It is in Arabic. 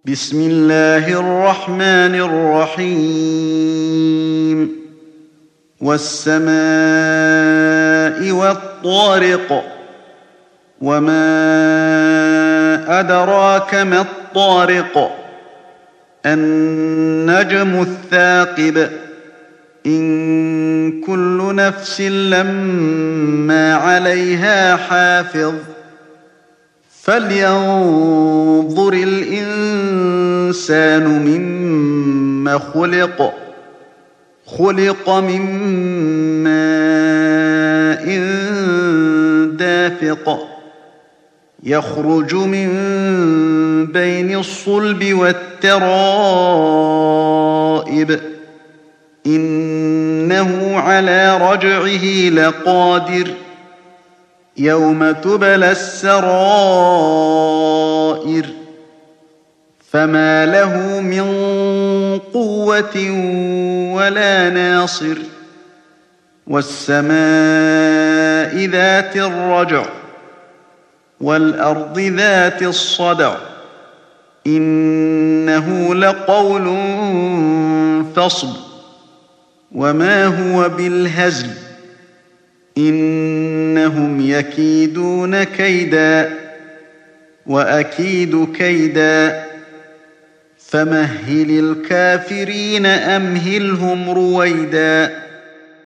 بسم الله الرحمن الرحيم والسماء والطارق وما أدراك ما الطارق النجم الثاقب إن كل نفس لما عليها حافظ فلينظر الإنسان مما خلق من ماء دافق يخرج من بين الصلب والترائب إنه على رجعه لقادر يوم تبلى السرائر فما له من قوة ولا ناصر والسماء ذات الرجع والأرض ذات الصدع إنه لقول فصل وما هو بالهزل إنهم يكيدون كيدا وأكيد كيدا فمهل الكافرين أمهلهم رويدا